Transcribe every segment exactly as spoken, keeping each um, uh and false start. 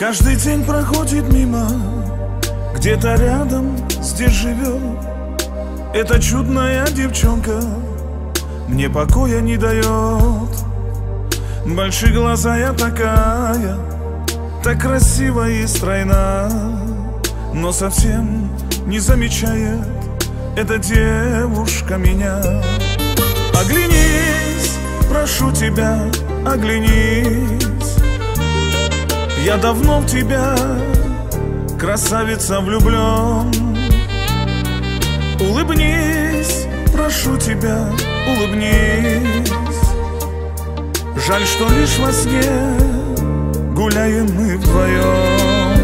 Каждый день проходит мимо, где-то рядом здесь живет эта чудная девчонка, мне покоя не дает. Большие глаза я такая, так красива и стройна, но совсем не замечает эта девушка меня. Оглянись, прошу тебя, оглянись, я давно в тебя, красавица, влюблен. Улыбнись, прошу тебя, улыбнись. Жаль, что лишь во сне гуляем мы вдвоем.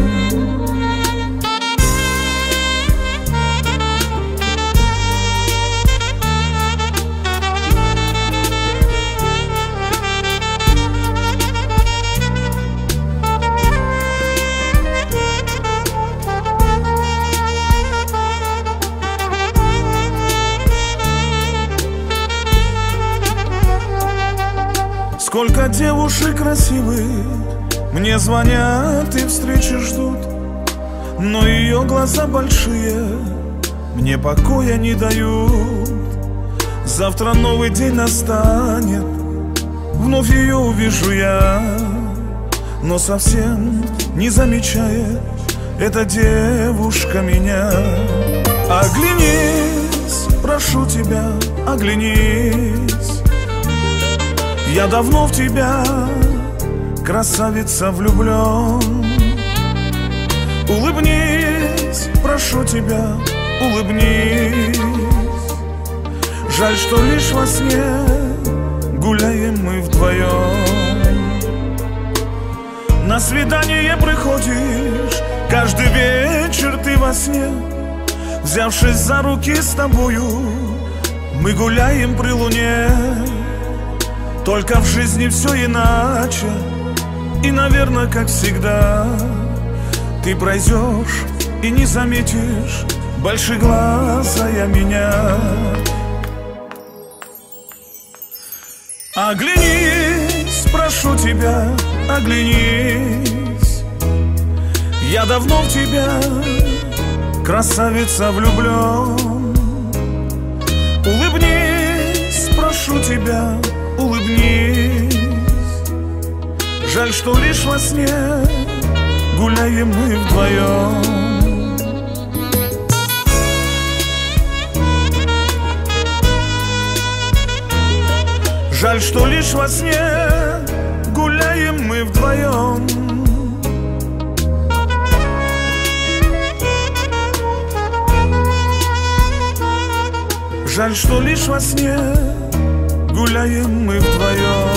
Сколько девушек красивых мне звонят и встречи ждут, но ее глаза большие мне покоя не дают. Завтра новый день настанет, вновь ее увижу я, но совсем не замечает эта девушка меня. Оглянись, прошу тебя, оглянись, я давно в тебя, красавица, влюблен. Улыбнись, прошу тебя, улыбнись. Жаль, что лишь во сне гуляем мы вдвоем. На свидание приходишь каждый вечер ты во сне, взявшись за руки с тобою, мы гуляем при луне. Только в жизни все иначе, и, наверное, как всегда, ты пройдешь и не заметишь большеглазая меня. Оглянись, прошу тебя, оглянись, я давно в тебя, красавица, влюблен. Улыбнись, прошу тебя, улыбнись. Жаль, что лишь во сне гуляем мы вдвоем. Жаль, что лишь во сне гуляем мы вдвоем. Жаль, что лишь во сне гуляем мы вдвоем.